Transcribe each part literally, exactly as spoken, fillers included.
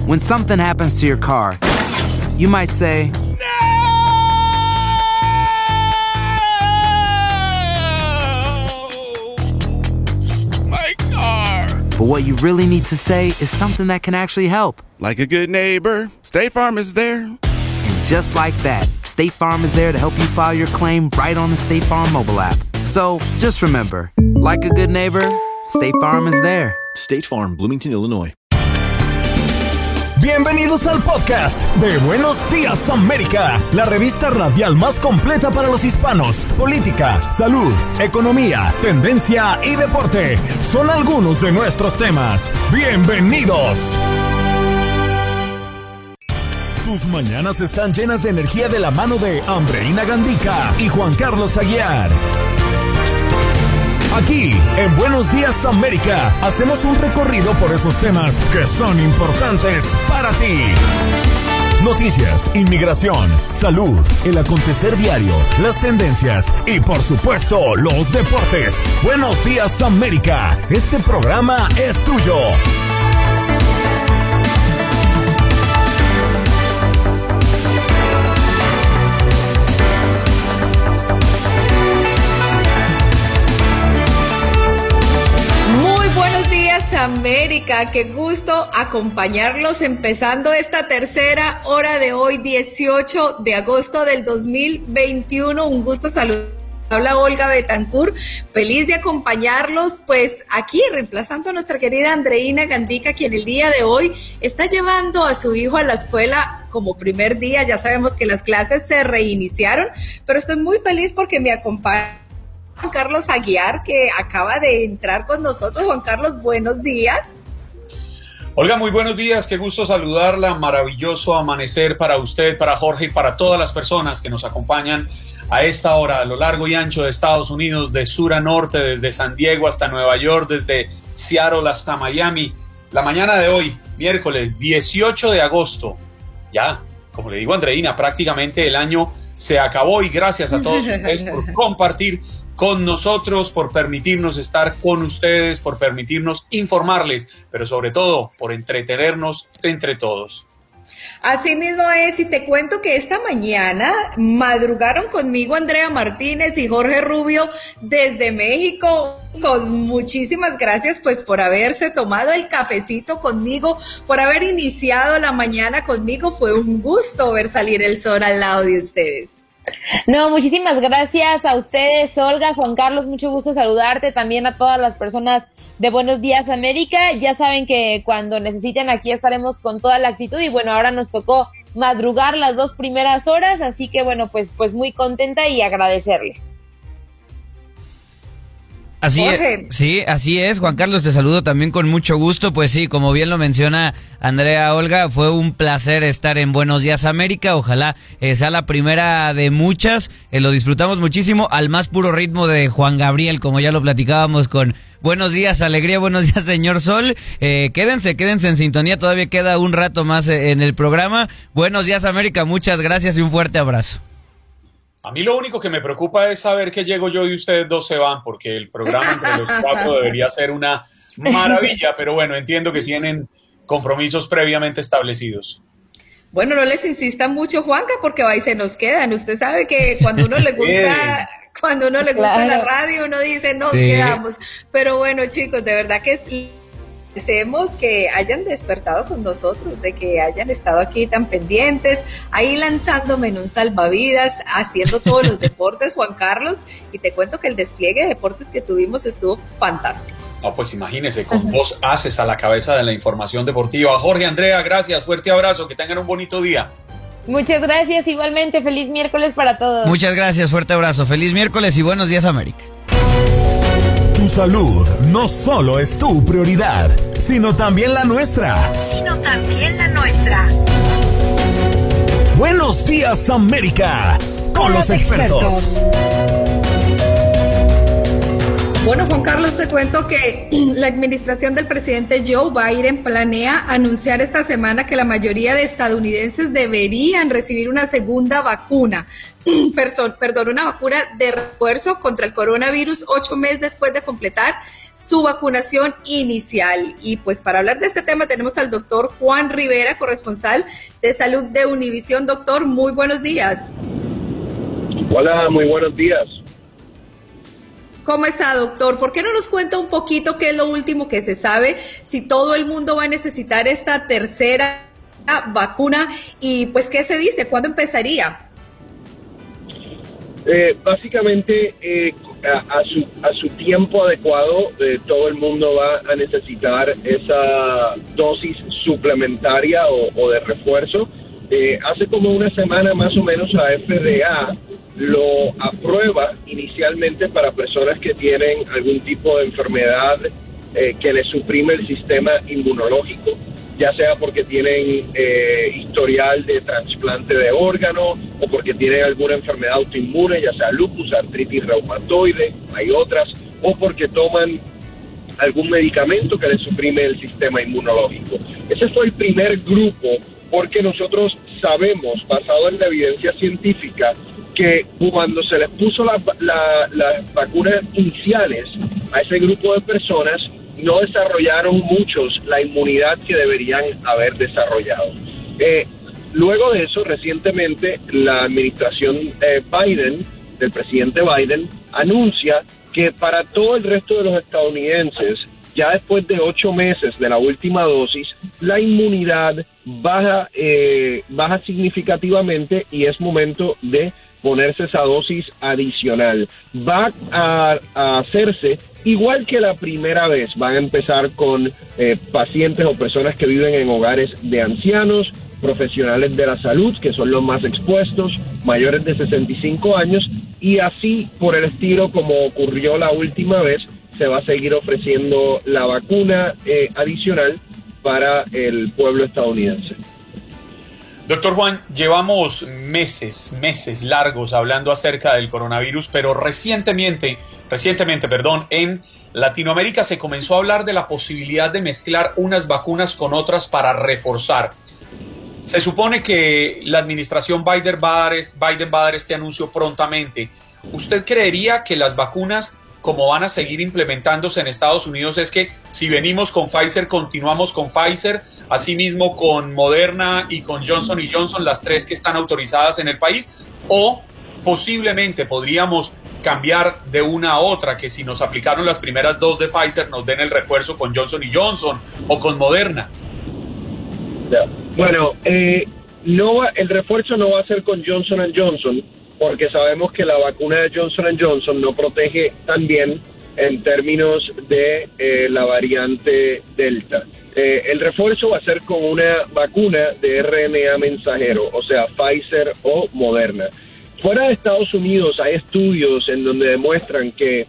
When something happens to your car, you might say, but what you really need to say is something that can actually help. Like a good neighbor, State Farm is there. And just like that, State Farm is there to help you file your claim right on the State Farm mobile app. So just remember, like a good neighbor, State Farm is there. State Farm, Bloomington, Illinois. Bienvenidos al podcast de Buenos Días América, la revista radial más completa para los hispanos. Política, salud, economía, tendencia y deporte son algunos de nuestros temas. Bienvenidos. Tus mañanas están llenas de energía de la mano de Andreina Gandica y Juan Carlos Aguiar. Aquí, en Buenos Días América, hacemos un recorrido por esos temas que son importantes para ti. Noticias, inmigración, salud, el acontecer diario, las tendencias y, por supuesto, los deportes. Buenos Días América, este programa es tuyo. América, qué gusto acompañarlos empezando esta tercera hora de hoy, dieciocho de agosto del dos mil veintiuno. Un gusto saludar. Habla Olga Betancourt, feliz de acompañarlos, pues aquí reemplazando a nuestra querida Andreina Gandica, quien el día de hoy está llevando a su hijo a la escuela como primer día. Ya sabemos que las clases se reiniciaron, pero estoy muy feliz porque me acompaña Juan Carlos Aguiar, que acaba de entrar con nosotros. Juan Carlos, buenos días. Olga, muy buenos días, qué gusto saludarla, maravilloso amanecer para usted, para Jorge y para todas las personas que nos acompañan a esta hora a lo largo y ancho de Estados Unidos, de sur a norte, desde San Diego hasta Nueva York, desde Seattle hasta Miami. La mañana de hoy, miércoles dieciocho de agosto, ya, como le digo a Andreina, prácticamente el año se acabó y gracias a todos ustedes por compartir con nosotros, por permitirnos estar con ustedes, por permitirnos informarles, pero sobre todo por entretenernos entre todos. Así mismo es, y te cuento que esta mañana madrugaron conmigo Andrea Martínez y Jorge Rubio desde México. Pues muchísimas gracias pues por haberse tomado el cafecito conmigo, por haber iniciado la mañana conmigo. Fue un gusto ver salir el sol al lado de ustedes. No, muchísimas gracias a ustedes, Olga, Juan Carlos, mucho gusto saludarte, también a todas las personas de Buenos Días América. Ya saben que cuando necesiten aquí estaremos con toda la actitud y bueno, ahora nos tocó madrugar las dos primeras horas, así que bueno, pues, pues muy contenta y agradecerles. Así es, sí, así es, Juan Carlos, te saludo también con mucho gusto. Pues sí, como bien lo menciona Andrea, Olga, fue un placer estar en Buenos Días América, ojalá eh, sea la primera de muchas, eh, lo disfrutamos muchísimo, al más puro ritmo de Juan Gabriel, como ya lo platicábamos con Buenos Días Alegría, Buenos Días Señor Sol. Eh, quédense, quédense en sintonía, todavía queda un rato más eh, en el programa. Buenos Días América, muchas gracias y un fuerte abrazo. A mí lo único que me preocupa es saber que llego yo y ustedes dos se van, porque el programa entre los cuatro debería ser una maravilla, pero bueno, entiendo que tienen compromisos previamente establecidos. Bueno, no les insistan mucho, Juanca, porque ahí se nos quedan. Usted sabe que cuando uno le gusta, cuando uno le gusta claro. la radio, uno dice nos sí. quedamos. Pero bueno, chicos, de verdad que es... Deseemos que hayan despertado con nosotros, de que hayan estado aquí tan pendientes, ahí lanzándome en un salvavidas, haciendo todos los deportes, Juan Carlos, y te cuento que el despliegue de deportes que tuvimos estuvo fantástico. No, pues imagínese, con uh-huh. dos haces a la cabeza de la información deportiva. Jorge, Andrea, gracias, fuerte abrazo, que tengan un bonito día. Muchas gracias, igualmente, feliz miércoles para todos. Muchas gracias, fuerte abrazo, feliz miércoles y Buenos Días América. Tu salud no solo es tu prioridad, sino también la nuestra. Sino también la nuestra. Buenos Días América, con, con los, los expertos. expertos. Bueno, Juan Carlos, te cuento que la administración del presidente Joe Biden planea anunciar esta semana que la mayoría de estadounidenses deberían recibir una segunda vacuna. perdón, perdón, una vacuna de refuerzo contra el coronavirus ocho meses después de completar su vacunación inicial. Y pues para hablar de este tema tenemos al doctor Juan Rivera, corresponsal de salud de Univisión. Doctor, muy buenos días. Hola, muy buenos días. ¿Cómo está, doctor? ¿Por qué no nos cuenta un poquito qué es lo último que se sabe, si todo el mundo va a necesitar esta tercera vacuna y pues qué se dice, cuándo empezaría? Eh, básicamente eh, a, a, su, a su tiempo adecuado eh, todo el mundo va a necesitar esa dosis suplementaria o, o de refuerzo. Eh, hace como una semana más o menos la F D A lo aprueba inicialmente para personas que tienen algún tipo de enfermedad eh, que les suprime el sistema inmunológico, ya sea porque tienen eh, historial de trasplante de órgano o porque tienen alguna enfermedad autoinmune, ya sea lupus, artritis reumatoide, hay otras, o porque toman algún medicamento que les suprime el sistema inmunológico. Ese fue el primer grupo porque nosotros sabemos, basado en la evidencia científica, que cuando se les puso las la, la vacunas iniciales a ese grupo de personas, no desarrollaron muchos la inmunidad que deberían haber desarrollado. Eh, luego de eso, recientemente, la administración eh, Biden, del presidente Biden, anuncia que para todo el resto de los estadounidenses, ya después de ocho meses de la última dosis, la inmunidad baja, eh, baja significativamente y es momento de ponerse esa dosis adicional. Va a, a hacerse igual que la primera vez. Van a empezar con eh, pacientes o personas que viven en hogares de ancianos, profesionales de la salud, que son los más expuestos, mayores de sesenta y cinco años, y así por el estilo como ocurrió la última vez, se va a seguir ofreciendo la vacuna eh, adicional para el pueblo estadounidense. Doctor Juan, llevamos meses, meses largos hablando acerca del coronavirus, pero recientemente, recientemente, perdón, en Latinoamérica se comenzó a hablar de la posibilidad de mezclar unas vacunas con otras para reforzar. Se supone que la administración Biden va a dar, Biden va a dar este anuncio prontamente. ¿Usted creería que las vacunas, como van a seguir implementándose en Estados Unidos, es que si venimos con Pfizer, continuamos con Pfizer, asimismo con Moderna y con Johnson y Johnson, las tres que están autorizadas en el país, o posiblemente podríamos cambiar de una a otra, que si nos aplicaron las primeras dos de Pfizer, nos den el refuerzo con Johnson y Johnson o con Moderna? Bueno, eh, no va, el refuerzo no va a ser con Johnson and Johnson, porque sabemos que la vacuna de Johnson and Johnson no protege tan bien en términos de eh, la variante Delta. Eh, el refuerzo va a ser con una vacuna de R N A mensajero, o sea, Pfizer o Moderna. Fuera de Estados Unidos hay estudios en donde demuestran que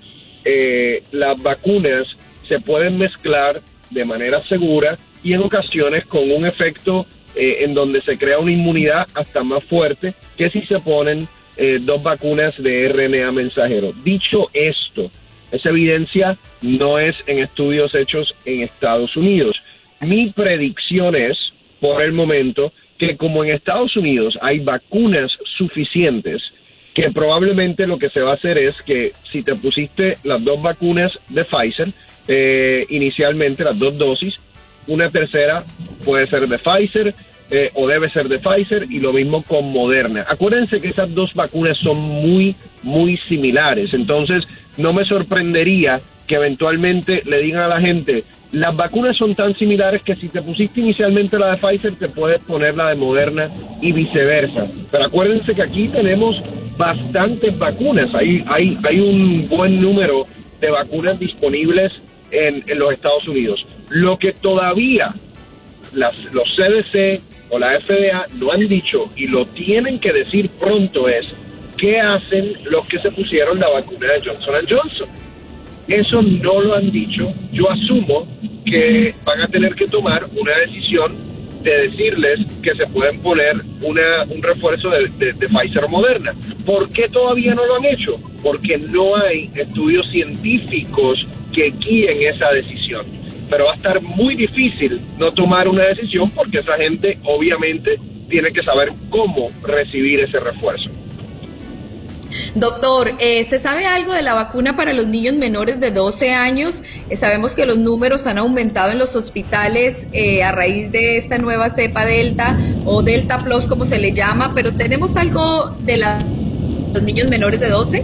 eh, las vacunas se pueden mezclar de manera segura y en ocasiones con un efecto eh, en donde se crea una inmunidad hasta más fuerte que si se ponen Eh, dos vacunas de R N A mensajero. Dicho esto, esa evidencia no es en estudios hechos en Estados Unidos. Mi predicción es, por el momento, que como en Estados Unidos hay vacunas suficientes, que probablemente lo que se va a hacer es que si te pusiste las dos vacunas de Pfizer, eh, inicialmente las dos dosis, una tercera puede ser de Pfizer, Eh, o debe ser de Pfizer, y lo mismo con Moderna. Acuérdense que esas dos vacunas son muy, muy similares, entonces no me sorprendería que eventualmente le digan a la gente, las vacunas son tan similares que si te pusiste inicialmente la de Pfizer, te puedes poner la de Moderna y viceversa. Pero acuérdense que aquí tenemos bastantes vacunas, hay, hay, hay un buen número de vacunas disponibles en, en los Estados Unidos. Lo que todavía las, los C D C o la F D A no han dicho, y lo tienen que decir pronto, es ¿qué hacen los que se pusieron la vacuna de Johnson and Johnson? Eso no lo han dicho. Yo asumo que van a tener que tomar una decisión de decirles que se pueden poner una, un refuerzo de, de, de Pfizer o Moderna. ¿Por qué todavía no lo han hecho? Porque no hay estudios científicos que guíen esa decisión. Pero va a estar muy difícil no tomar una decisión porque esa gente obviamente tiene que saber cómo recibir ese refuerzo. Doctor, eh, ¿se sabe algo de la vacuna para los niños menores de doce años? Eh, sabemos que los números han aumentado en los hospitales eh, a raíz de esta nueva cepa Delta o Delta Plus, como se le llama, pero ¿tenemos algo de la, los niños menores de doce?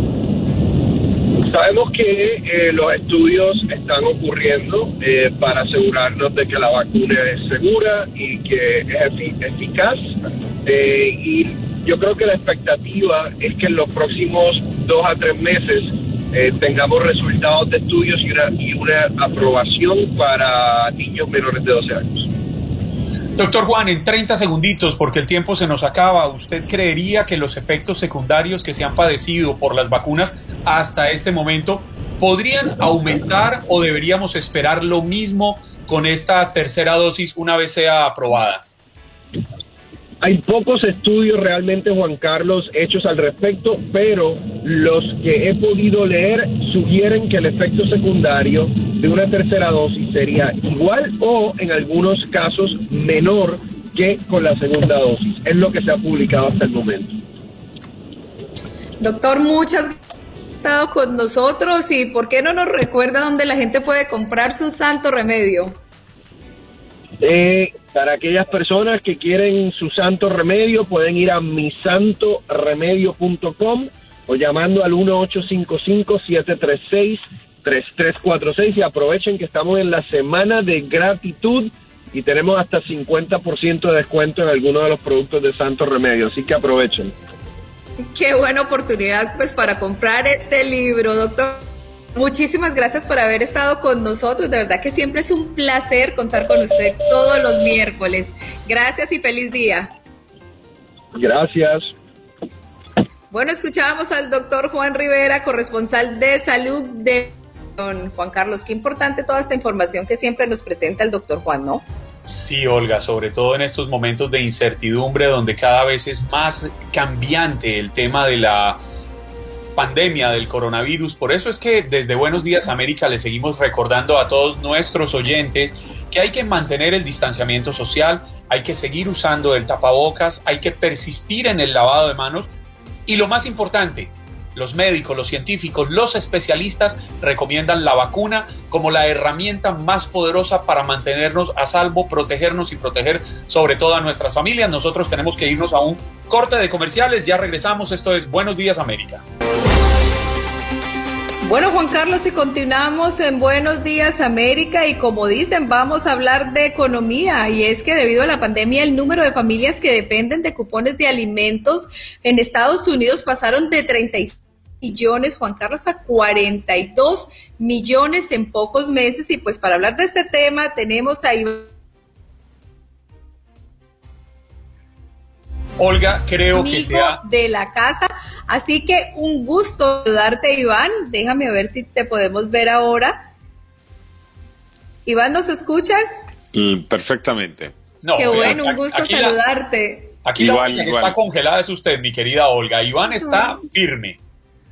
Sabemos que eh, los estudios están ocurriendo eh, para asegurarnos de que la vacuna es segura y que es efic- eficaz eh, y yo creo que la expectativa es que en los próximos dos a tres meses eh, tengamos resultados de estudios y una, y una aprobación para niños menores de doce años. Doctor Juan, en treinta segunditos, porque el tiempo se nos acaba, ¿usted creería que los efectos secundarios que se han padecido por las vacunas hasta este momento podrían aumentar o deberíamos esperar lo mismo con esta tercera dosis una vez sea aprobada? Hay pocos estudios realmente, Juan Carlos, hechos al respecto, pero los que he podido leer sugieren que el efecto secundario de una tercera dosis sería igual o en algunos casos menor que con la segunda dosis. Es lo que se ha publicado hasta el momento. Doctor, muchas gracias por haber estado con nosotros y ¿por qué no nos recuerda dónde la gente puede comprar su santo remedio? Eh, para aquellas personas que quieren su santo remedio, pueden ir a mi santo remedio punto com o llamando al uno ocho cinco cinco, siete tres seis, tres tres cuatro seis y aprovechen que estamos en la semana de gratitud y tenemos hasta cincuenta por ciento de descuento en algunos de los productos de Santo Remedio, así que aprovechen. Qué buena oportunidad pues para comprar este libro, doctor. Muchísimas gracias por haber estado con nosotros, de verdad que siempre es un placer contar con usted todos los miércoles. Gracias y feliz día. Gracias. Bueno, escuchábamos al doctor Juan Rivera, corresponsal de salud de Juan Carlos. Qué importante toda esta información que siempre nos presenta el doctor Juan, ¿no? Sí, Olga, sobre todo en estos momentos de incertidumbre donde cada vez es más cambiante el tema de la pandemia del coronavirus. Por eso es que desde Buenos Días América le seguimos recordando a todos nuestros oyentes que hay que mantener el distanciamiento social, hay que seguir usando el tapabocas, hay que persistir en el lavado de manos y lo más importante, los médicos, los científicos, los especialistas recomiendan la vacuna como la herramienta más poderosa para mantenernos a salvo, protegernos y proteger sobre todo a nuestras familias. Nosotros tenemos que irnos a un corte de comerciales, ya regresamos, esto es Buenos Días América. Bueno, Juan Carlos, y continuamos en Buenos Días América y como dicen, vamos a hablar de economía y es que debido a la pandemia el número de familias que dependen de cupones de alimentos en Estados Unidos pasaron de treinta y seis millones, Juan Carlos, a cuarenta y dos millones en pocos meses y pues para hablar de este tema tenemos a Iván. Olga, creo que sea de la casa, así que un gusto saludarte, Iván. Déjame ver si te podemos ver ahora. Iván, ¿nos escuchas? Mm, perfectamente. No, qué bueno, aquí, un gusto aquí saludarte. La, aquí igual, la que igual. Está congelada es usted, mi querida Olga. Iván está no. firme.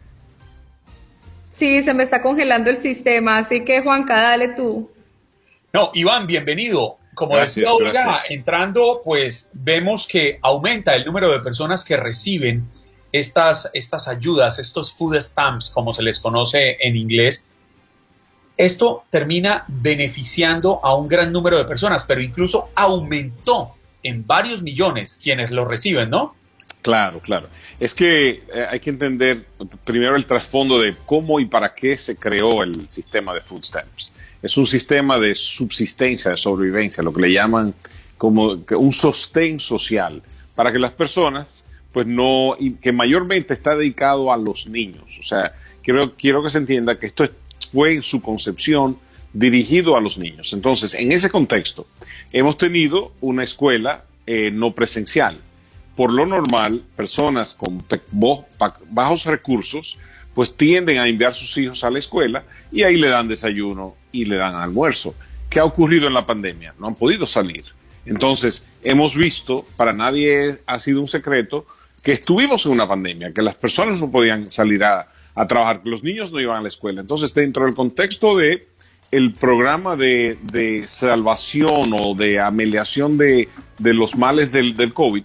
Sí, se me está congelando el sistema, así que Juanca, dale tú. No, Iván, bienvenido. Como gracias, decía Olga, gracias. Entrando, pues vemos que aumenta el número de personas que reciben estas, estas ayudas, estos food stamps, como se les conoce en inglés. Esto termina beneficiando a un gran número de personas, pero incluso aumentó en varios millones quienes lo reciben, ¿no? Claro, claro. Es que eh, hay que entender primero el trasfondo de cómo y para qué se creó el sistema de food stamps. Es un sistema de subsistencia, de sobrevivencia, lo que le llaman como un sostén social, para que las personas, pues no, y que mayormente está dedicado a los niños. O sea, quiero, quiero que se entienda que esto fue en su concepción dirigido a los niños. Entonces, en ese contexto, hemos tenido una escuela eh, no presencial. Por lo normal, personas con bajos recursos pues tienden a enviar a sus hijos a la escuela y ahí le dan desayuno y le dan almuerzo. ¿Qué ha ocurrido en la pandemia? No han podido salir. Entonces, hemos visto, para nadie ha sido un secreto, que estuvimos en una pandemia, que las personas no podían salir a, a trabajar, que los niños no iban a la escuela. Entonces, dentro del contexto de el programa de, de salvación o de ameliación de, de los males del, del COVID,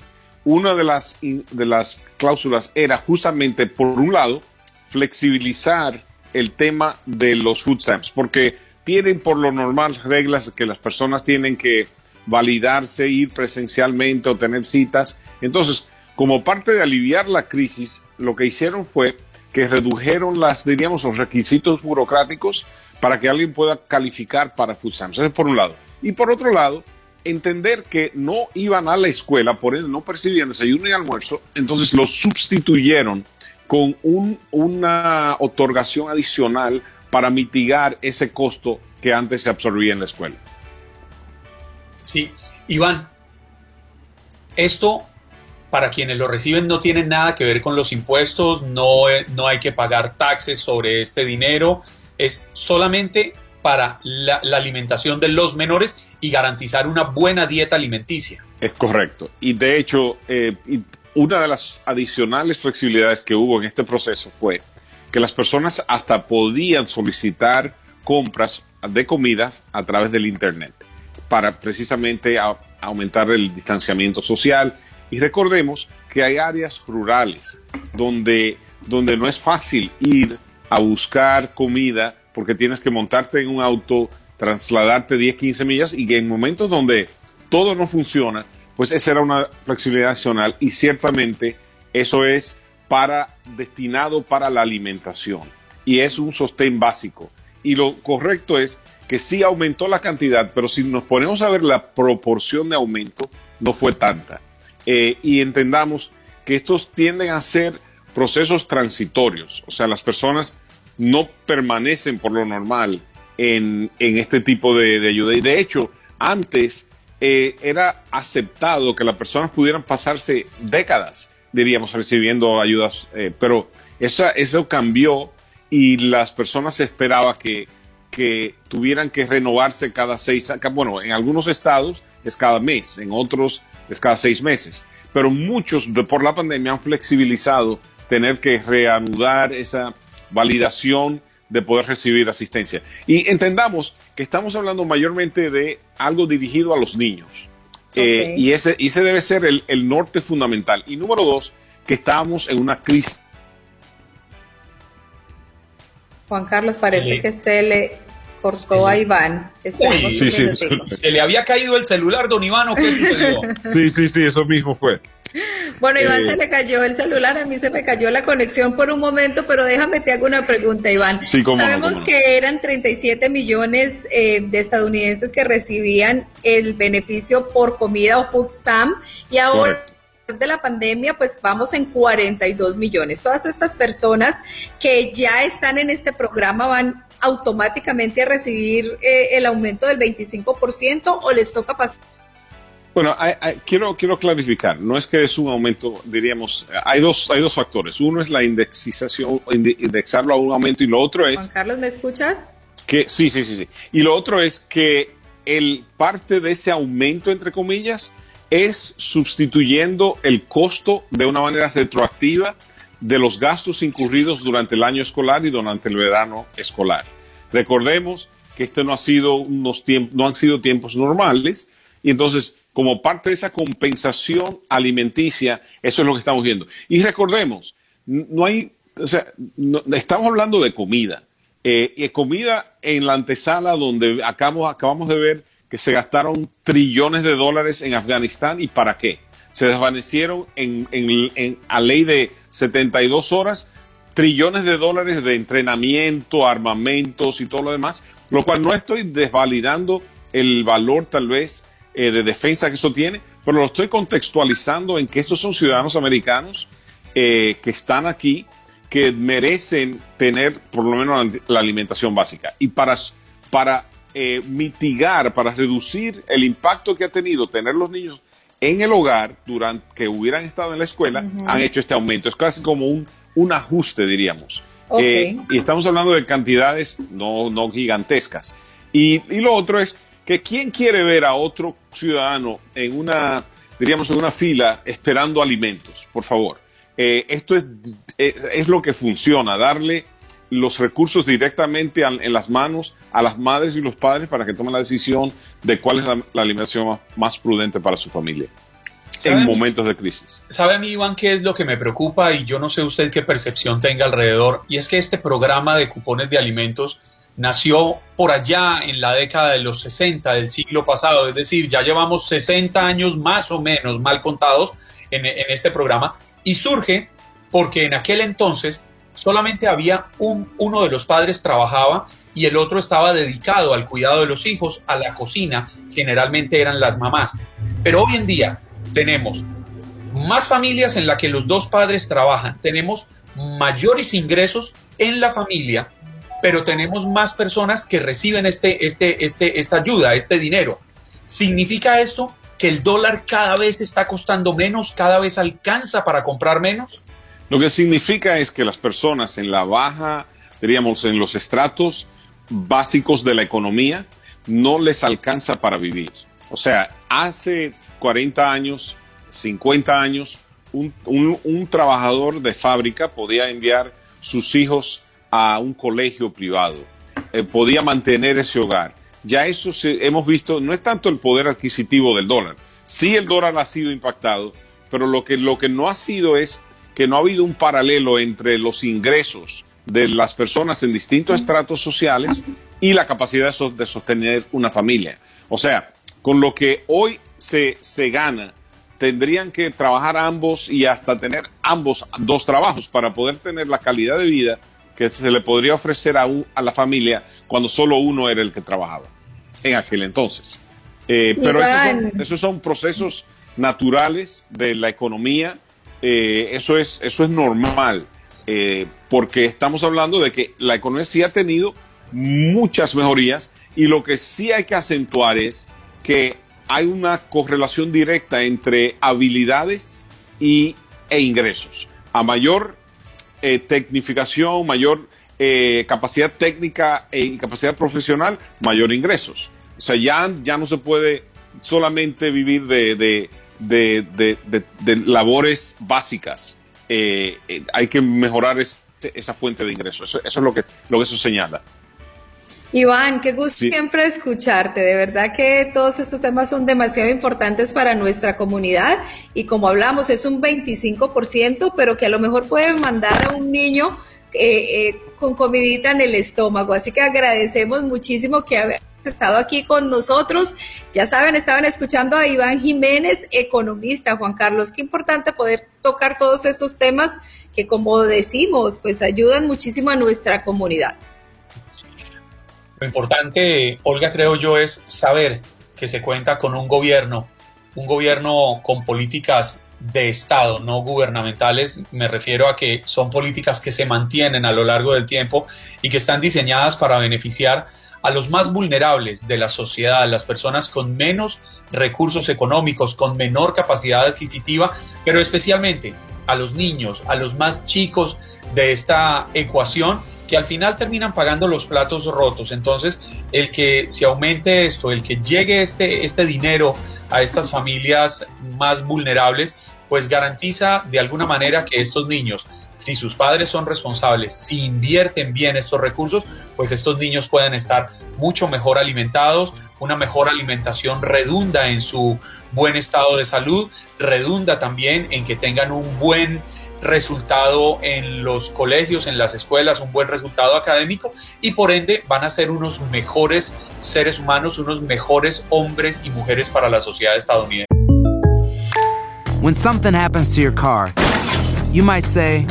una de las, de las cláusulas era justamente, por un lado, flexibilizar el tema de los food stamps, porque tienen por lo normal reglas que las personas tienen que validarse, ir presencialmente o tener citas. Entonces, como parte de aliviar la crisis, lo que hicieron fue que redujeron las, diríamos, los requisitos burocráticos para que alguien pueda calificar para food stamps. Eso es por un lado. Y por otro lado, entender que no iban a la escuela, por ende no percibían desayuno y almuerzo, entonces los sustituyeron con un, una otorgación adicional para mitigar ese costo que antes se absorbía en la escuela. Sí, Iván, esto para quienes lo reciben no tiene nada que ver con los impuestos, no, no hay que pagar taxes sobre este dinero, es solamente para la, la alimentación de los menores y garantizar una buena dieta alimenticia. Es correcto. Y de hecho, eh, una de las adicionales flexibilidades que hubo en este proceso fue que las personas hasta podían solicitar compras de comidas a través del Internet para precisamente a, aumentar el distanciamiento social. Y recordemos que hay áreas rurales donde, donde no es fácil ir a buscar comida porque tienes que montarte en un auto, trasladarte diez, quince millas, y que en momentos donde todo no funciona, pues esa era una flexibilidad adicional, y ciertamente eso es para destinado para la alimentación y es un sostén básico. Y lo correcto es que sí aumentó la cantidad, pero si nos ponemos a ver la proporción de aumento, no fue tanta. Eh, y entendamos que estos tienden a ser procesos transitorios, o sea, las personas no permanecen por lo normal en, en este tipo de, de ayuda. Y de hecho, antes eh, era aceptado que las personas pudieran pasarse décadas, diríamos, recibiendo ayudas, eh, pero esa, eso cambió y las personas esperaban que, que tuvieran que renovarse cada seis, bueno, en algunos estados es cada mes, en otros es cada seis meses, pero muchos de, por la pandemia han flexibilizado tener que reanudar esa validación de poder recibir asistencia. Y entendamos que estamos hablando mayormente de algo dirigido a los niños. Okay. Eh, y, ese, y ese debe ser el, el norte fundamental. Y número dos, que estamos en una crisis. Juan Carlos, parece sí. que se le cortó sí. a Iván. Uy, sí, sí, sí. ¿Se le había caído el celular, don Iván, o qué sucedió? Sí, sí, sí, eso mismo fue. Bueno, Iván, eh, se le cayó el celular, a mí se me cayó la conexión por un momento, pero déjame te hago una pregunta, Iván. Sí, cómo Sabemos no, cómo que no. eran treinta y siete millones eh, de estadounidenses que recibían el beneficio por comida o food stamp, y ahora Correcto. de la pandemia, pues vamos en cuarenta y dos millones. Todas estas personas que ya están en este programa van automáticamente a recibir eh, el aumento del veinticinco por ciento, o les toca pasar. Bueno, hay, hay, quiero quiero clarificar, no es que es un aumento, diríamos, hay dos hay dos factores. Uno es la indexización, indexarlo a un aumento, y lo otro es... Juan Carlos, ¿me escuchas? Que sí, sí, sí, sí. Y lo otro es que el parte de ese aumento, entre comillas, es sustituyendo el costo de una manera retroactiva de los gastos incurridos durante el año escolar y durante el verano escolar. Recordemos que esto no ha sido unos tiempos, no han sido tiempos normales, y entonces, como parte de esa compensación alimenticia, eso es lo que estamos viendo. Y recordemos, no hay, o sea, no, estamos hablando de comida, eh, y comida en la antesala donde acabamos, acabamos de ver que se gastaron trillones de dólares en Afganistán. ¿Y para qué? Se desvanecieron en, en, en a ley de setenta y dos horas trillones de dólares de entrenamiento, armamentos y todo lo demás, lo cual no estoy desvalidando el valor tal vez eh, de defensa que eso tiene, pero lo estoy contextualizando en que estos son ciudadanos americanos eh, que están aquí, que merecen tener por lo menos la, la alimentación básica. Y para, para eh, mitigar, para reducir el impacto que ha tenido tener los niños en el hogar durante que hubieran estado en la escuela, uh-huh. han hecho este aumento. Es casi como un, un ajuste, diríamos. Okay. Eh, y estamos hablando de cantidades no, no gigantescas. Y, y lo otro es que ¿quién quiere ver a otro ciudadano en una, diríamos, en una fila esperando alimentos? Por favor. Eh, esto es, es, es lo que funciona, darle los recursos directamente a, en las manos a las madres y los padres para que tomen la decisión de cuál es la, la alimentación más, más prudente para su familia. en momentos de crisis. ¿Sabe a mí, Iván, qué es lo que me preocupa? Y yo no sé usted qué percepción tenga alrededor, y es que este programa de cupones de alimentos nació por allá en la década de los sesenta del siglo pasado, es decir, ya llevamos sesenta años más o menos mal contados en, en este programa, y surge porque en aquel entonces solamente había un, uno de los padres trabajaba y el otro estaba dedicado al cuidado de los hijos, a la cocina, generalmente eran las mamás. Pero hoy en día tenemos más familias en las que los dos padres trabajan, tenemos mayores ingresos en la familia, pero tenemos más personas que reciben este, este, este, esta ayuda, este dinero. ¿Significa esto que el dólar cada vez está costando menos, cada vez alcanza para comprar menos? Lo que significa es que las personas en la baja, diríamos, en los estratos básicos de la economía, no les alcanza para vivir. O sea, hace cuarenta años, cincuenta años, un, un, un trabajador de fábrica podía enviar sus hijos a un colegio privado, eh, podía mantener ese hogar. Ya eso se, hemos visto, no es tanto el poder adquisitivo del dólar, sí el dólar ha sido impactado, pero lo que, lo que no ha sido es que no ha habido un paralelo entre los ingresos de las personas en distintos estratos sociales y la capacidad de, so, de sostener una familia. O sea, con lo que hoy se, se gana, tendrían que trabajar ambos y hasta tener ambos dos trabajos para poder tener la calidad de vida que se le podría ofrecer a, un, a la familia cuando solo uno era el que trabajaba en aquel entonces. Eh, pero esos son, esos son procesos naturales de la economía, eh, eso, es, eso es normal, eh, porque estamos hablando de que la economía sí ha tenido muchas mejorías y lo que sí hay que acentuar es que hay una correlación directa entre habilidades y, e ingresos. A mayor eh, tecnificación, mayor eh, capacidad técnica y capacidad profesional, mayor ingresos. O sea, ya, ya no se puede solamente vivir de, de, de, de, de, de labores básicas. Eh, eh, hay que mejorar ese, esa fuente de ingresos. Eso, eso es lo que, lo que eso señala. Iván, qué gusto sí. siempre escucharte, de verdad que todos estos temas son demasiado importantes para nuestra comunidad y como hablamos es un veinticinco por ciento, pero que a lo mejor pueden mandar a un niño eh, eh, con comidita en el estómago, así que agradecemos muchísimo que hayas estado aquí con nosotros. Ya saben, estaban escuchando a Iván Jiménez, economista. Juan Carlos, qué importante poder tocar todos estos temas que, como decimos, pues ayudan muchísimo a nuestra comunidad. Lo importante, Olga, creo yo, es saber que se cuenta con un gobierno, un gobierno con políticas de Estado, no gubernamentales. Me refiero a que son políticas que se mantienen a lo largo del tiempo y que están diseñadas para beneficiar a los más vulnerables de la sociedad, las personas con menos recursos económicos, con menor capacidad adquisitiva, pero especialmente a los niños, a los más chicos de esta ecuación, que al final terminan pagando los platos rotos. Entonces, el que se aumente esto, el que llegue este, este dinero a estas familias más vulnerables, pues garantiza de alguna manera que estos niños, si sus padres son responsables, si invierten bien estos recursos, pues estos niños pueden estar mucho mejor alimentados. Una mejor alimentación redunda en su buen estado de salud, redunda también en que tengan un buen resultado en los colegios, en las escuelas, un buen resultado académico y por ende van a ser unos mejores seres humanos, unos mejores hombres y mujeres para la sociedad estadounidense. When something happens to your car, you might say,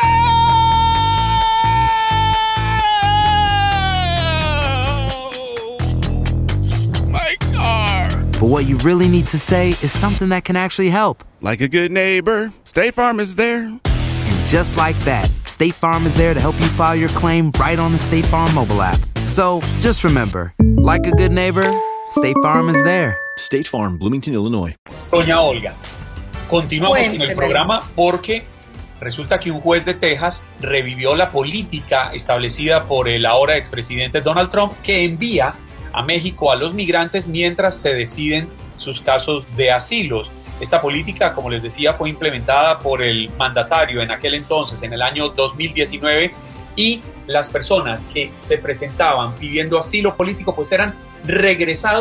My car! but what you really need to say is something that can actually help. Like a good neighbor, State Farm is there. And just like that, State Farm is there to help you file your claim right on the State Farm mobile app. So just remember, like a good neighbor, State Farm is there. State Farm, Bloomington, Illinois. Doña Olga, continuamos Cuénteme. con el programa porque resulta que un juez de Texas revivió la política establecida por el ahora expresidente Donald Trump, que envía a México a los migrantes mientras se deciden sus casos de asilos. Esta política, como les decía, fue implementada por el mandatario en aquel entonces, en el año dos mil diecinueve, y las personas que se presentaban pidiendo asilo político pues eran regresados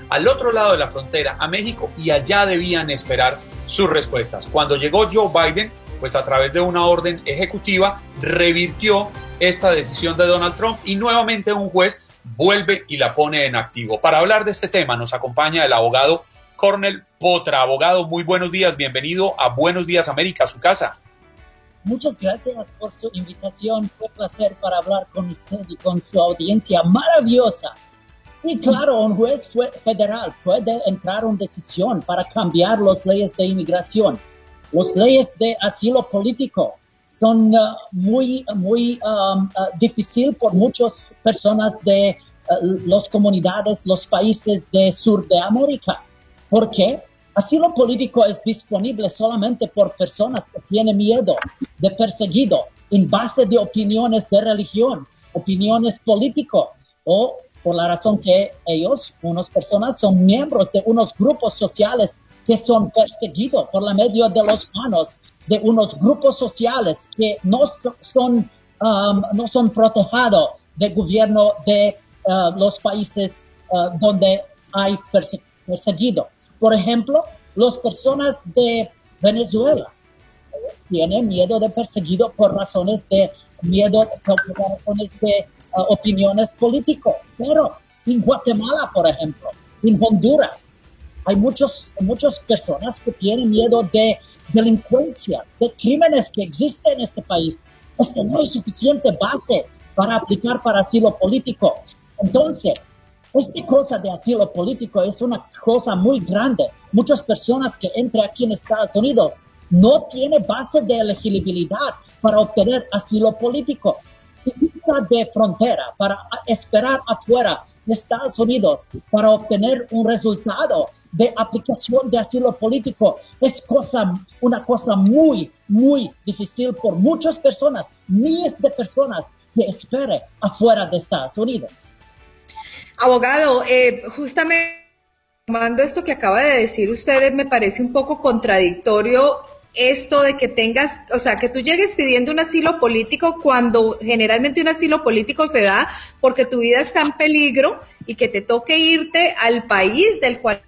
al otro lado de la frontera, a México, y allá debían esperar sus respuestas. Cuando llegó Joe Biden, pues a través de una orden ejecutiva, revirtió esta decisión de Donald Trump y nuevamente un juez vuelve y la pone en activo. Para hablar de este tema nos acompaña el abogado Cornel Potra. Abogado, muy buenos días, bienvenido a Buenos Días América, a su casa. Muchas gracias por su invitación, fue un placer para hablar con usted y con su audiencia maravillosa. Sí, claro, un juez federal puede entrar en decisión para cambiar las leyes de inmigración. Las leyes de asilo político son uh, muy, muy um, uh, difíciles por muchas personas de uh, las comunidades, los países de Sur de América. ¿Por qué? Asilo político es disponible solamente por personas que tienen miedo de perseguido en base de opiniones de religión, opiniones políticas o por la razón que ellos, unas personas, son miembros de unos grupos sociales que son perseguidos por la medio de los manos de unos grupos sociales que no son, um, no son protegidos del gobierno de uh, los países uh, donde hay perse- perseguido. Por ejemplo, las personas de Venezuela tienen miedo de perseguido por razones de miedo, por razones de uh, opiniones políticas. Pero en Guatemala, por ejemplo, en Honduras, hay muchos, muchas personas que tienen miedo de delincuencia, de crímenes que existen en este país. Este no hay suficiente base para aplicar para asilo político. Entonces, esta cosa de asilo político es una cosa muy grande. Muchas personas que entran aquí en Estados Unidos no tienen base de elegibilidad para obtener asilo político. Pisa de frontera para esperar afuera de Estados Unidos para obtener un resultado de aplicación de asilo político es cosa, una cosa muy, muy difícil por muchas personas, miles de personas que esperan afuera de Estados Unidos. Abogado, eh, justamente tomando esto que acaba de decir usted, me parece un poco contradictorio esto de que tengas, o sea, que tú llegues pidiendo un asilo político cuando generalmente un asilo político se da porque tu vida está en peligro y que te toque irte al país del cual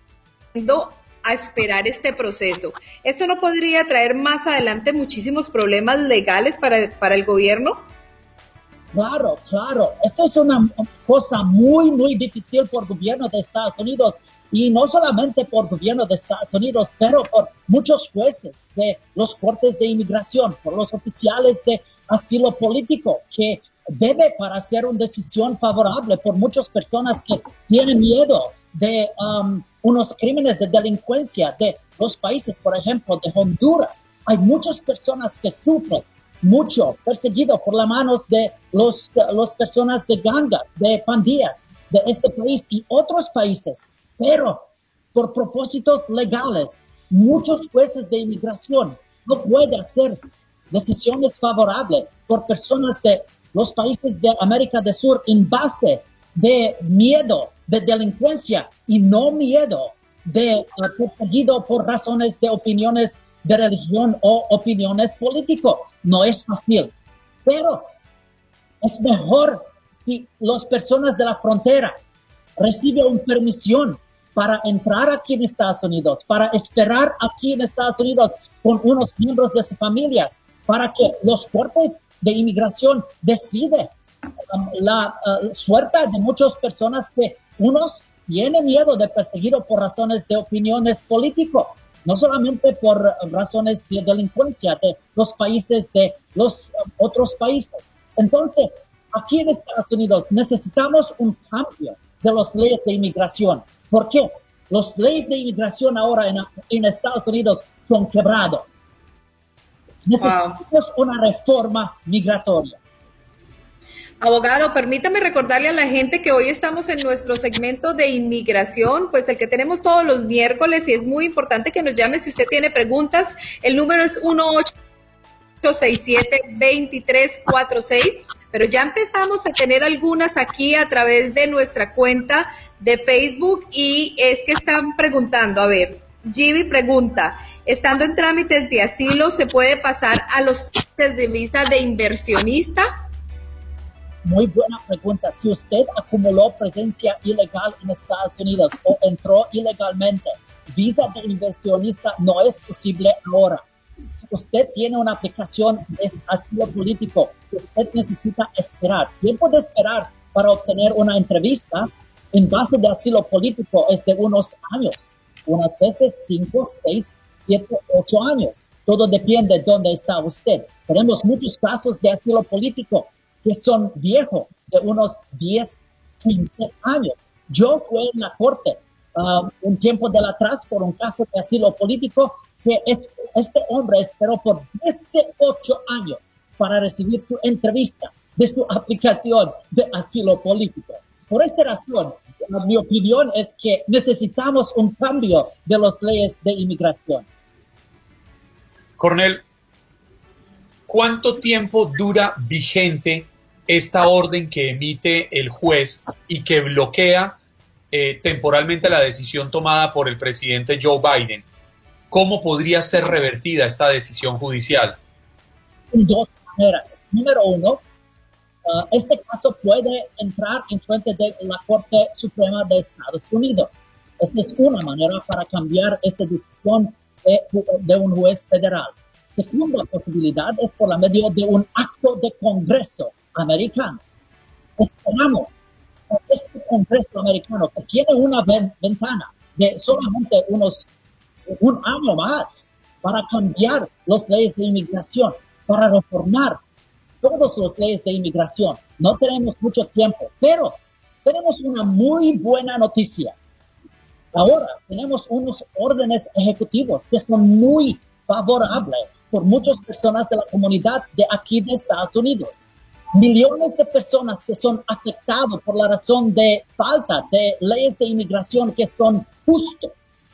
a esperar este proceso. ¿Esto no podría traer más adelante muchísimos problemas legales para, para el gobierno? Claro, claro. Esto es una cosa muy, muy difícil por el gobierno de Estados Unidos y no solamente por el gobierno de Estados Unidos, pero por muchos jueces de los cortes de inmigración, por los oficiales de asilo político que debe para hacer una decisión favorable por muchas personas que tienen miedo de um, unos crímenes de delincuencia de los países, por ejemplo, de Honduras. Hay muchas personas que sufren mucho perseguidos por las manos de los, los personas de gangas, de pandillas de este país y otros países, pero por propósitos legales, muchos jueces de inmigración no pueden hacer decisiones favorables por personas de los países de América del Sur en base de miedo de delincuencia y no miedo de uh, perseguido por razones de opiniones de religión o opiniones políticas. No es fácil, pero es mejor si las personas de la frontera reciben una permisión para entrar aquí en Estados Unidos, para esperar aquí en Estados Unidos con unos miembros de sus familias, para que los cortes de inmigración deciden um, la uh, suerte de muchas personas que unos tienen miedo de perseguido por razones de opiniones políticas, no solamente por razones de delincuencia de los países, de los uh, otros países. Entonces, aquí en Estados Unidos necesitamos un cambio de las leyes de inmigración. ¿Por qué? Las leyes de inmigración ahora en, en Estados Unidos son quebradas. Necesitamos wow. una reforma migratoria. Abogado, permítame recordarle a la gente que hoy estamos en nuestro segmento de inmigración, pues el que tenemos todos los miércoles, y es muy importante que nos llame si usted tiene preguntas. El número es uno ocho seis siete, dos tres cuatro seis, pero ya empezamos a tener algunas aquí a través de nuestra cuenta de Facebook y es que están preguntando, a ver, Gibi pregunta, estando en trámites de asilo, ¿se puede pasar a los trámites de visa de inversionista? Muy buena pregunta. Si usted acumuló presencia ilegal en Estados Unidos o entró ilegalmente, visa de inversionista no es posible ahora. Si usted tiene una aplicación de asilo político, usted necesita esperar. Tiempo de esperar para obtener una entrevista en base de asilo político es de unos años. Unas veces cinco, seis, siete, ocho años. Todo depende de dónde está usted. Tenemos muchos casos de asilo político que son viejos, de unos diez, quince años. Yo fui en la corte uh, un tiempo de atrás por un caso de asilo político que es, este hombre esperó por dieciocho años para recibir su entrevista de su aplicación de asilo político. Por esta razón, mi opinión es que necesitamos un cambio de las leyes de inmigración. Coronel, ¿cuánto tiempo dura vigente esta orden que emite el juez y que bloquea eh, temporalmente la decisión tomada por el presidente Joe Biden? ¿Cómo podría ser revertida esta decisión judicial? En dos maneras. Número uno, uh, este caso puede entrar en frente de la Corte Suprema de Estados Unidos. Esta es una manera para cambiar esta decisión de, de un juez federal. Segunda posibilidad es por la medio de un acto de Congreso americano. Esperamos que este Congreso americano, que tiene una ven- ventana de solamente unos un año más para cambiar las leyes de inmigración, para reformar todas las leyes de inmigración. No tenemos mucho tiempo, pero tenemos una muy buena noticia. Ahora tenemos unos órdenes ejecutivos que son muy favorables por muchas personas de la comunidad de aquí de Estados Unidos. Millones de personas que son afectadas por la razón de falta de leyes de inmigración que son justas.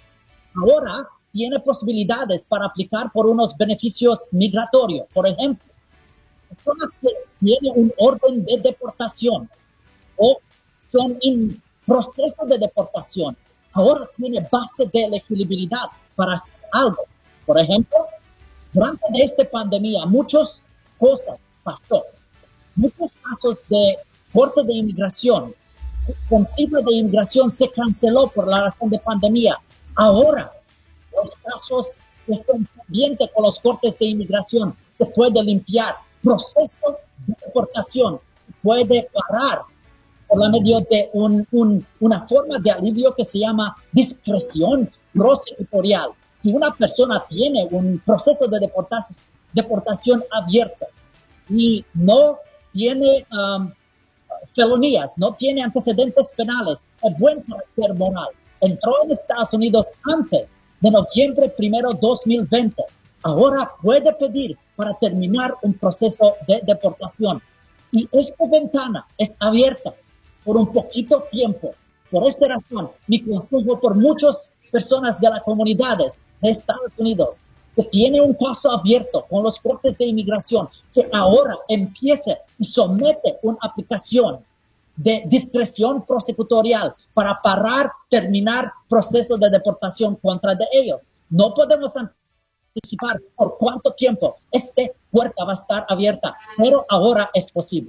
Ahora tiene posibilidades para aplicar por unos beneficios migratorios. Por ejemplo, personas que tienen un orden de deportación o son en proceso de deportación, ahora tiene base de elegibilidad para hacer algo. Por ejemplo, durante esta pandemia, muchas cosas pasó. Muchos casos de corte de inmigración, con cifra de inmigración se canceló por la razón de pandemia. Ahora, los casos que están pendientes con los cortes de inmigración se puede limpiar. Proceso de deportación puede parar por la medio de un, un, una forma de alivio que se llama discreción prosecutorial. Si una persona tiene un proceso de deportación, deportación abierto y no tiene um, felonías, no tiene antecedentes penales, es buen carácter moral, entró en Estados Unidos antes de noviembre primero dos mil veinte, ahora puede pedir para terminar un proceso de deportación. Y esta ventana es abierta por un poquito tiempo. Por esta razón, mi consejo por muchas personas de las comunidades de Estados Unidos que tiene un caso abierto con los cortes de inmigración, que ahora empiece y somete una aplicación de discreción prosecutorial para parar, terminar procesos de deportación contra de ellos. No podemos anticipar por cuánto tiempo esta puerta va a estar abierta, pero ahora es posible.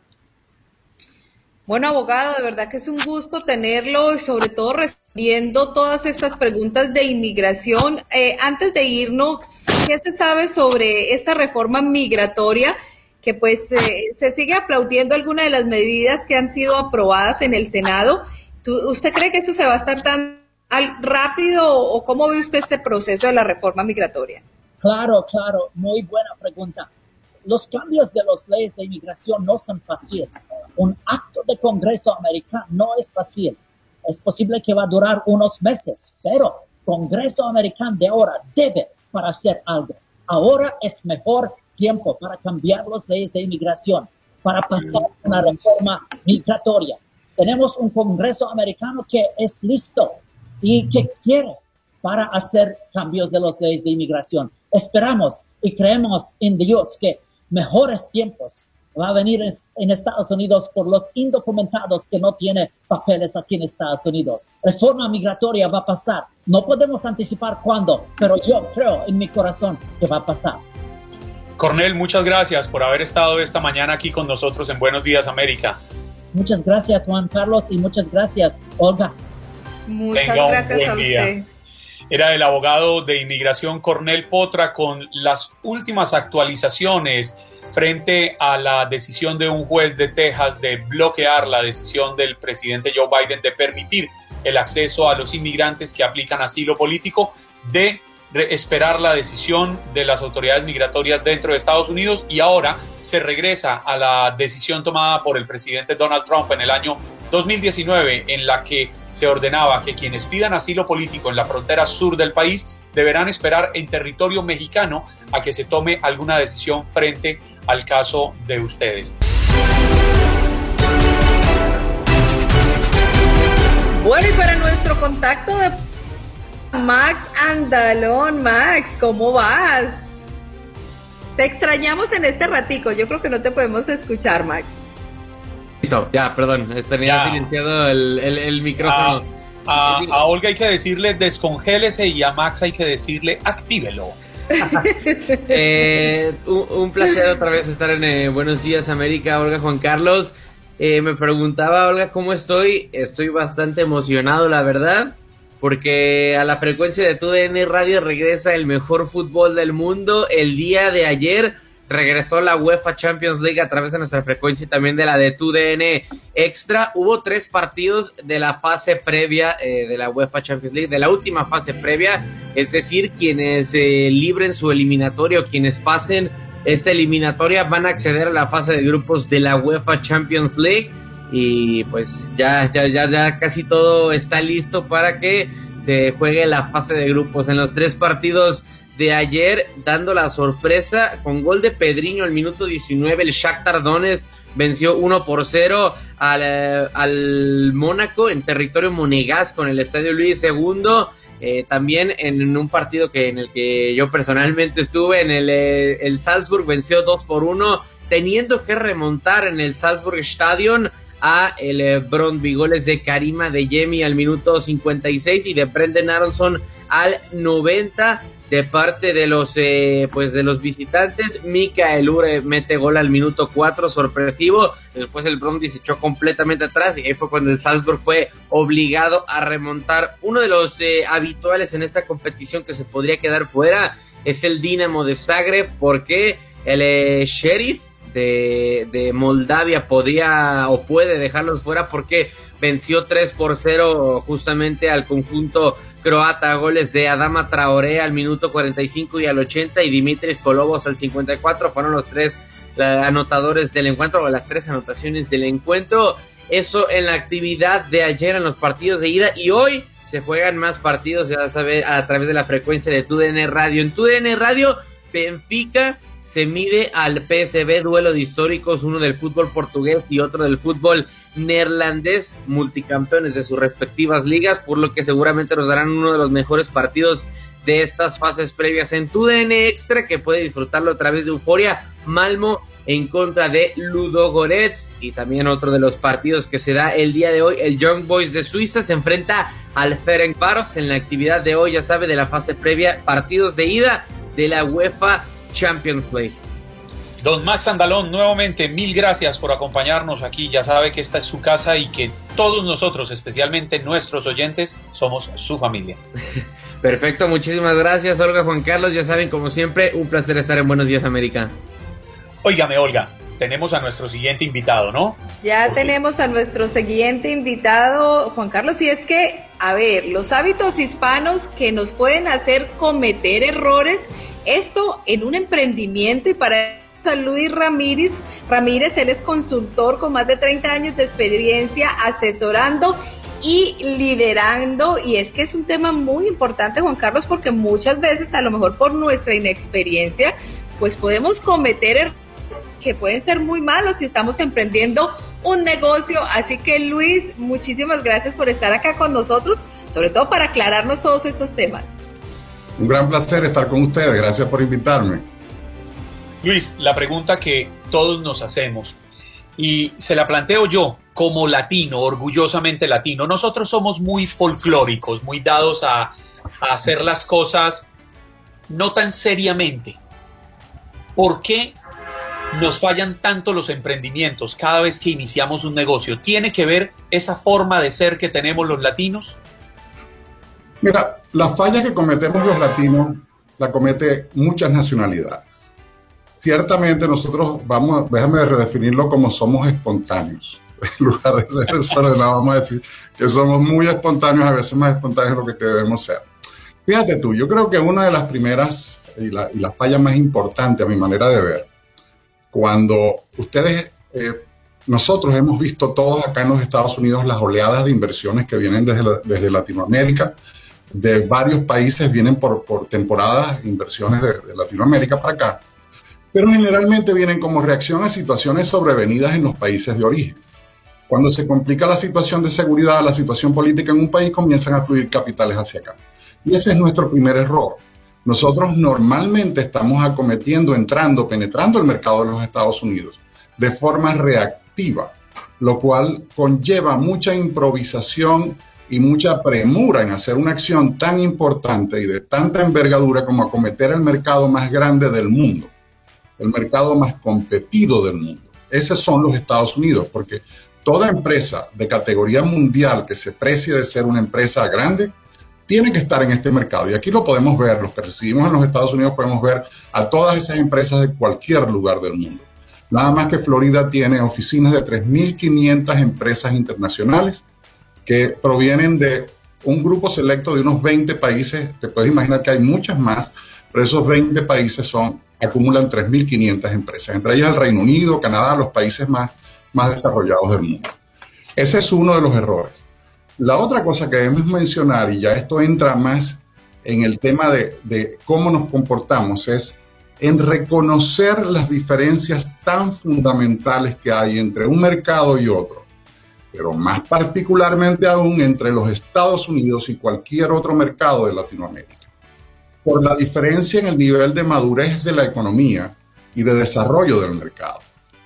Bueno, abogado, de verdad que es un gusto tenerlo y sobre todo respondiendo todas estas preguntas de inmigración. Eh, antes de irnos, ¿qué se sabe sobre esta reforma migratoria? Que pues eh, se sigue aplaudiendo algunas de las medidas que han sido aprobadas en el Senado. ¿Tú, ¿Usted cree que eso se va a estar tan rápido o cómo ve usted ese proceso de la reforma migratoria? Claro, claro, muy buena pregunta. Los cambios de las leyes de inmigración no son fáciles. Un acto de Congreso americano no es fácil. Es posible que va a durar unos meses, pero Congreso americano de ahora debe para hacer algo. Ahora es mejor tiempo para cambiar las leyes de inmigración, para pasar una reforma migratoria. Tenemos un Congreso americano que es listo y que quiere para hacer cambios de las leyes de inmigración. Esperamos y creemos en Dios que mejores tiempos va a venir en Estados Unidos por los indocumentados que no tienen papeles aquí en Estados Unidos. Reforma migratoria va a pasar. No podemos anticipar cuándo, pero yo creo en mi corazón que va a pasar. Cornel, muchas gracias por haber estado esta mañana aquí con nosotros en Buenos Días América. Muchas gracias, Juan Carlos, y muchas gracias, Olga. Muchas Tenga un gracias buen a día. usted. Era el abogado de inmigración Cornel Potra con las últimas actualizaciones frente a la decisión de un juez de Texas de bloquear la decisión del presidente Joe Biden de permitir el acceso a los inmigrantes que aplican asilo político, de esperar la decisión de las autoridades migratorias dentro de Estados Unidos, y ahora se regresa a la decisión tomada por el presidente Donald Trump en el año dos mil diecinueve, en la que se ordenaba que quienes pidan asilo político en la frontera sur del país deberán esperar en territorio mexicano a que se tome alguna decisión frente al caso de ustedes. Bueno, y para nuestro contacto de Max Andalón, Max, ¿cómo vas? Te extrañamos en este ratico, yo creo que no te podemos escuchar, Max. Ya, perdón, tenía Ya. silenciado el, el, el micrófono. A, a, a Olga hay que decirle descongélese y a Max hay que decirle actívelo. Eh, un, un placer otra vez estar en eh, Buenos Días América, Olga, Juan Carlos. Eh, me preguntaba, Olga, ¿cómo estoy? Estoy bastante emocionado, la verdad, porque a la frecuencia de T U D N Radio regresa el mejor fútbol del mundo. El día de ayer regresó la UEFA Champions League a través de nuestra frecuencia y también de la de T U D N Extra. Hubo tres partidos de la fase previa eh, de la UEFA Champions League, de la última fase previa, es decir, quienes eh, libren su eliminatorio, quienes pasen esta eliminatoria van a acceder a la fase de grupos de la UEFA Champions League. Y pues ya, ya, ya, ya casi todo está listo para que se juegue la fase de grupos. En los tres partidos de ayer, dando la sorpresa, con gol de Pedriño al minuto diecinueve, el Shakhtar Donetsk venció uno por cero al, eh, al Mónaco en territorio monegasco en el Estadio Luis segundo. Eh, también en un partido que en el que yo personalmente estuve, en el, eh, el Salzburg venció dos por uno, teniendo que remontar en el Salzburg Stadion a el eh, Brøndby, goles de Karim Adeyemi al minuto cincuenta y seis y de Brendan Aronson al noventa. De parte de los eh, pues de los visitantes, Mikael Ure mete gol al minuto cuatro, sorpresivo. Después el Brøndby se echó completamente atrás y ahí fue cuando el Salzburg fue obligado a remontar. Uno de los eh, habituales en esta competición que se podría quedar fuera es el Dinamo de Zagreb, porque el eh, Sheriff de, de Moldavia podría o puede dejarlos fuera porque venció tres por cero justamente al conjunto croata, goles de Adama Traoré al minuto cuarenta y cinco y al ochenta y Dimitris Kolovos al cincuenta y cuatro, fueron los tres uh, anotadores del encuentro, o las tres anotaciones del encuentro. Eso en la actividad de ayer en los partidos de ida, y hoy se juegan más partidos, ya saben, a través de la frecuencia de T U D N Radio. En T U D N Radio, Benfica se mide al P S V, duelo de históricos, uno del fútbol portugués y otro del fútbol neerlandés, multicampeones de sus respectivas ligas, por lo que seguramente nos darán uno de los mejores partidos de estas fases previas. En T U D N Extra, que puede disfrutarlo a través de Euforia, Malmo en contra de Ludogorets, y también otro de los partidos que se da el día de hoy, el Young Boys de Suiza se enfrenta al Ferencváros en la actividad de hoy, ya sabe, de la fase previa, partidos de ida de la UEFA Champions League. Don Max Andalón, nuevamente mil gracias por acompañarnos aquí. Ya sabe que esta es su casa y que todos nosotros, especialmente nuestros oyentes, somos su familia. Perfecto, muchísimas gracias, Olga, Juan Carlos. Ya saben, como siempre, un placer estar en Buenos Días América. Óigame, Olga, tenemos a nuestro siguiente invitado, ¿no? Ya Porque... tenemos a nuestro siguiente invitado, Juan Carlos, y es que, a ver, los hábitos hispanos que nos pueden hacer cometer errores, esto en un emprendimiento, y para San Luis Ramírez, Ramírez, él es consultor con más de treinta años de experiencia asesorando y liderando, y es que es un tema muy importante, Juan Carlos, porque muchas veces, a lo mejor por nuestra inexperiencia, pues podemos cometer errores que pueden ser muy malos si estamos emprendiendo un negocio. Así que, Luis, muchísimas gracias por estar acá con nosotros, sobre todo para aclararnos todos estos temas. Un gran placer estar con ustedes, gracias por invitarme. Luis, la pregunta que todos nos hacemos, y se la planteo yo como latino, orgullosamente latino, nosotros somos muy folclóricos, muy dados a, a hacer las cosas no tan seriamente. ¿Por qué nos fallan tanto los emprendimientos cada vez que iniciamos un negocio? ¿Tiene que ver esa forma de ser que tenemos los latinos? Mira, la falla que cometemos los latinos la comete muchas nacionalidades. Ciertamente nosotros vamos, déjame redefinirlo como somos espontáneos. En lugar de ser desordenados, vamos a decir que somos muy espontáneos, a veces más espontáneos de lo que debemos ser. Fíjate tú, yo creo que una de las primeras y la, y la falla más importante a mi manera de ver, cuando ustedes, eh, nosotros hemos visto todos acá en los Estados Unidos las oleadas de inversiones que vienen desde, la, desde Latinoamérica, de varios países vienen por, por temporadas, inversiones de, de Latinoamérica para acá, pero generalmente vienen como reacción a situaciones sobrevenidas en los países de origen. Cuando se complica la situación de seguridad, la situación política en un país, comienzan a fluir capitales hacia acá. Y ese es nuestro primer error. Nosotros normalmente estamos acometiendo, entrando, penetrando el mercado de los Estados Unidos de forma reactiva, lo cual conlleva mucha improvisación y mucha premura en hacer una acción tan importante y de tanta envergadura como acometer el mercado más grande del mundo, el mercado más competido del mundo. Esos son los Estados Unidos, porque toda empresa de categoría mundial que se precie de ser una empresa grande tiene que estar en este mercado. Y aquí lo podemos ver, los que residimos en los Estados Unidos podemos ver a todas esas empresas de cualquier lugar del mundo. Nada más que Florida tiene oficinas de tres mil quinientas empresas internacionales que provienen de un grupo selecto de unos veinte países. Te puedes imaginar que hay muchas más, pero esos veinte países son, acumulan tres mil quinientas empresas, entre ellas el Reino Unido, Canadá, los países más, más desarrollados del mundo. Ese es uno de los errores. La otra cosa que debemos mencionar, y ya esto entra más en el tema de, de cómo nos comportamos, es en reconocer las diferencias tan fundamentales que hay entre un mercado y otro, pero más particularmente aún entre los Estados Unidos y cualquier otro mercado de Latinoamérica, por la diferencia en el nivel de madurez de la economía y de desarrollo del mercado.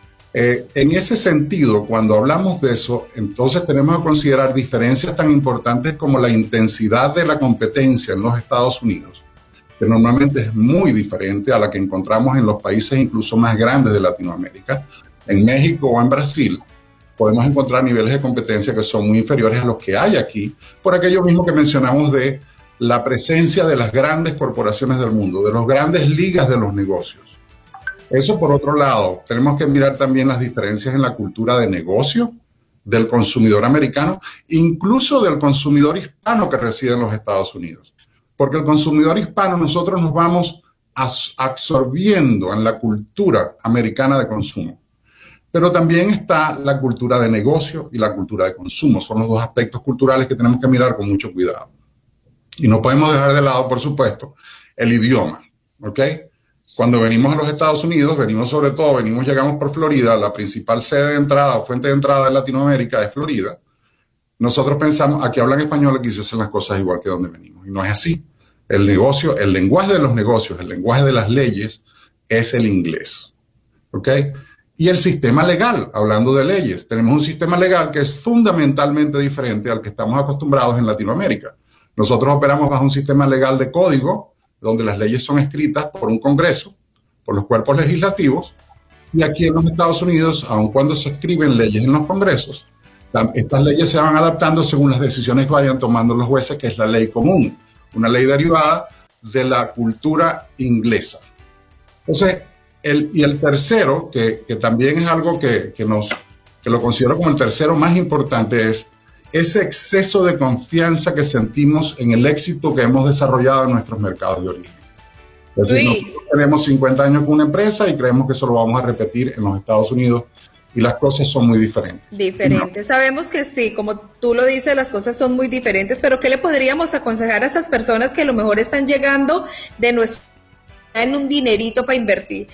Eh, en ese sentido, cuando hablamos de eso, entonces tenemos que considerar diferencias tan importantes como la intensidad de la competencia en los Estados Unidos, que normalmente es muy diferente a la que encontramos en los países incluso más grandes de Latinoamérica. En México o en Brasil podemos encontrar niveles de competencia que son muy inferiores a los que hay aquí, por aquello mismo que mencionamos de la presencia de las grandes corporaciones del mundo, de las grandes ligas de los negocios. Eso por otro lado, tenemos que mirar también las diferencias en la cultura de negocio del consumidor americano, incluso del consumidor hispano que reside en los Estados Unidos. Porque el consumidor hispano, nosotros nos vamos absorbiendo en la cultura americana de consumo. Pero también está la cultura de negocio y la cultura de consumo. Son los dos aspectos culturales que tenemos que mirar con mucho cuidado. Y no podemos dejar de lado, por supuesto, el idioma, ¿ok? Cuando venimos a los Estados Unidos, venimos sobre todo, venimos, llegamos por Florida, la principal sede de entrada o fuente de entrada de Latinoamérica es Florida. Nosotros pensamos, aquí hablan español, aquí se hacen las cosas igual que donde venimos. Y no es así. El negocio, el lenguaje de los negocios, el lenguaje de las leyes es el inglés, ¿ok? Y el sistema legal, hablando de leyes, tenemos un sistema legal que es fundamentalmente diferente al que estamos acostumbrados en Latinoamérica. Nosotros operamos bajo un sistema legal de código, donde las leyes son escritas por un Congreso, por los cuerpos legislativos, y aquí en los Estados Unidos, aun cuando se escriben leyes en los Congresos, estas leyes se van adaptando según las decisiones que vayan tomando los jueces, que es la ley común, una ley derivada de la cultura inglesa. Entonces, el, y el tercero, que, que también es algo que, que, nos, que lo considero como el tercero más importante, es ese exceso de confianza que sentimos en el éxito que hemos desarrollado en nuestros mercados de origen. Es decir, nosotros tenemos cincuenta años con una empresa y creemos que eso lo vamos a repetir en los Estados Unidos y las cosas son muy diferentes. Diferentes. No. Sabemos que sí, como tú lo dices, las cosas son muy diferentes, pero ¿qué le podríamos aconsejar a esas personas que a lo mejor están llegando de nuestra en un dinerito para invertir?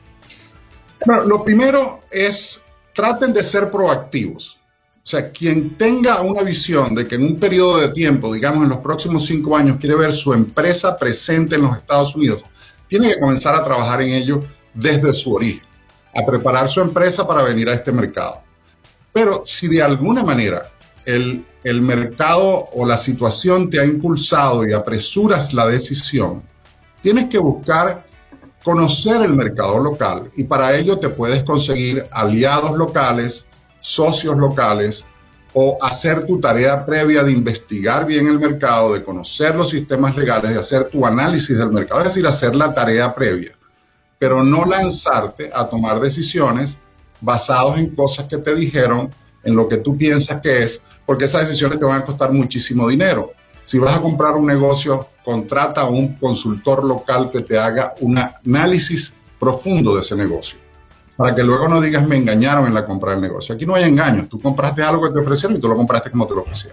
Bueno, lo primero es, traten de ser proactivos. O sea, quien tenga una visión de que en un periodo de tiempo, digamos en los próximos cinco años, quiere ver su empresa presente en los Estados Unidos, tiene que comenzar a trabajar en ello desde su origen, a preparar su empresa para venir a este mercado. Pero si de alguna manera el, el mercado o la situación te ha impulsado y apresuras la decisión, tienes que buscar conocer el mercado local, y para ello te puedes conseguir aliados locales, socios locales, o hacer tu tarea previa de investigar bien el mercado, de conocer los sistemas legales, de hacer tu análisis del mercado, es decir, hacer la tarea previa, pero no lanzarte a tomar decisiones basados en cosas que te dijeron, en lo que tú piensas que es, porque esas decisiones te van a costar muchísimo dinero. Si vas a comprar un negocio, contrata a un consultor local que te haga un análisis profundo de ese negocio, para que luego no digas me engañaron en la compra del negocio. Aquí no hay engaños, tú compraste algo que te ofrecieron y tú lo compraste como te lo ofrecieron.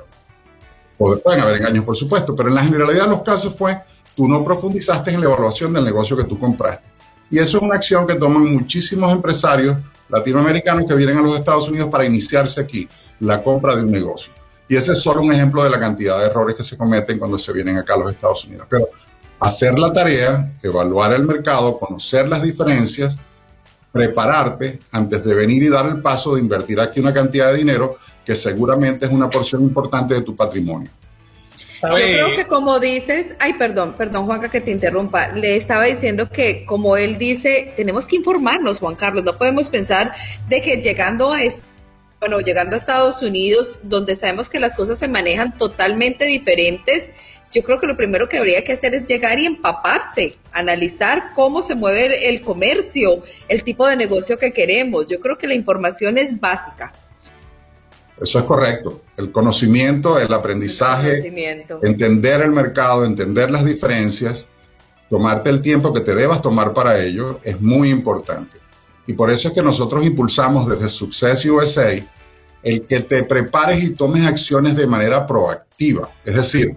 O pueden haber engaños, por supuesto, pero en la generalidad de los casos fue, tú no profundizaste en la evaluación del negocio que tú compraste. Y eso es una acción que toman muchísimos empresarios latinoamericanos que vienen a los Estados Unidos para iniciarse aquí, la compra de un negocio. Y ese es solo un ejemplo de la cantidad de errores que se cometen cuando se vienen acá a los Estados Unidos. Pero hacer la tarea, evaluar el mercado, conocer las diferencias, prepararte antes de venir y dar el paso de invertir aquí una cantidad de dinero que seguramente es una porción importante de tu patrimonio. Yo creo que como dices, ay, perdón, perdón, Juanca, que te interrumpa, le estaba diciendo que como él dice, tenemos que informarnos, Juan Carlos, no podemos pensar de que llegando a este, bueno, llegando a Estados Unidos, donde sabemos que las cosas se manejan totalmente diferentes, yo creo que lo primero que habría que hacer es llegar y empaparse, analizar cómo se mueve el, el comercio, el tipo de negocio que queremos. Yo creo que la información es básica. Eso es correcto. El conocimiento, el aprendizaje, el conocimiento. Entender el mercado, entender las diferencias, tomarte el tiempo que te debas tomar para ello es muy importante. Y por eso es que nosotros impulsamos desde Success U S A el que te prepares y tomes acciones de manera proactiva. Es decir,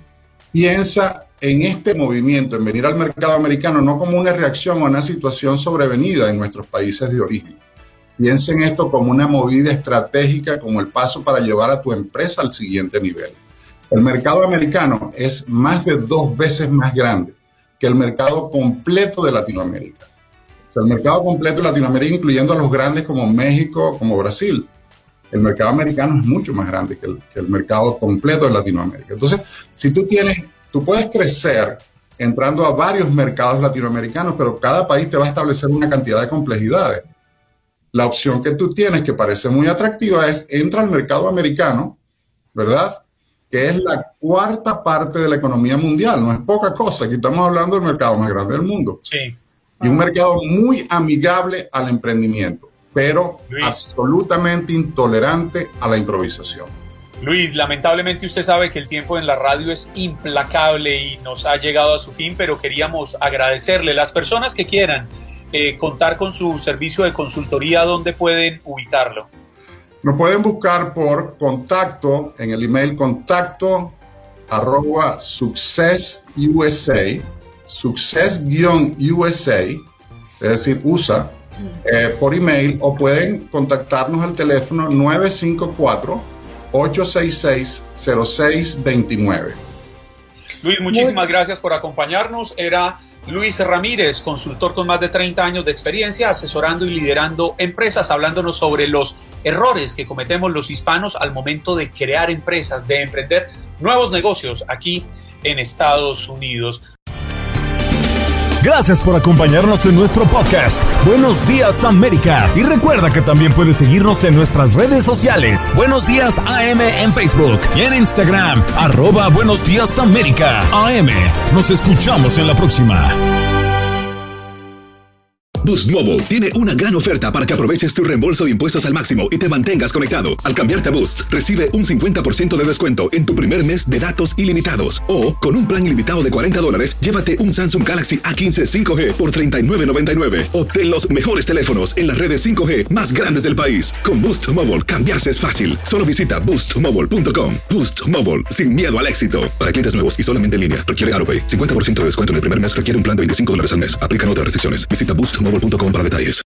piensa en este movimiento, en venir al mercado americano, no como una reacción a una situación sobrevenida en nuestros países de origen. Piensa en esto como una movida estratégica, como el paso para llevar a tu empresa al siguiente nivel. El mercado americano es más de dos veces más grande que el mercado completo de Latinoamérica. O sea, el mercado completo de Latinoamérica, incluyendo a los grandes como México, como Brasil. El mercado americano es mucho más grande que el, que el mercado completo de Latinoamérica. Entonces, si tú tienes, tú puedes crecer entrando a varios mercados latinoamericanos, pero cada país te va a establecer una cantidad de complejidades. La opción que tú tienes, que parece muy atractiva, es entra al mercado americano, ¿verdad? Que es la cuarta parte de la economía mundial, no es poca cosa. Aquí estamos hablando del mercado más grande del mundo. Sí. Y un mercado muy amigable al emprendimiento, pero Luis, absolutamente intolerante a la improvisación. Luis, lamentablemente usted sabe que el tiempo en la radio es implacable y nos ha llegado a su fin, pero queríamos agradecerle. Las personas que quieran Eh, contar con su servicio de consultoría, ¿dónde pueden ubicarlo? Nos pueden buscar por contacto en el email contacto arroba success U S A, success-U S A, es decir, U S A, eh, por email, o pueden contactarnos al teléfono nueve cinco cuatro, ocho seis seis, cero seis dos nueve. Luis, muchísimas gracias por acompañarnos. Era Luis Ramírez, consultor con más de treinta años de experiencia, asesorando y liderando empresas, hablándonos sobre los errores que cometemos los hispanos al momento de crear empresas, de emprender nuevos negocios aquí en Estados Unidos. Gracias por acompañarnos en nuestro podcast. Buenos Días América. Y recuerda que también puedes seguirnos en nuestras redes sociales. Buenos Días A M en Facebook y en Instagram. Arroba Buenos Días América A M. Nos escuchamos en la próxima. Boost Mobile tiene una gran oferta para que aproveches tu reembolso de impuestos al máximo y te mantengas conectado. Al cambiarte a Boost, recibe un cincuenta por ciento de descuento en tu primer mes de datos ilimitados. O, con un plan ilimitado de cuarenta dólares, llévate un Samsung Galaxy A quince cinco G por treinta y nueve noventa y nueve. Obtén los mejores teléfonos en las redes cinco G más grandes del país. Con Boost Mobile, cambiarse es fácil. Solo visita boost mobile punto com. Boost Mobile, sin miedo al éxito. Para clientes nuevos y solamente en línea, requiere AutoPay. cincuenta por ciento de descuento en el primer mes, requiere un plan de veinticinco dólares al mes. Aplican otras restricciones. Visita boost mobile punto com para detalles.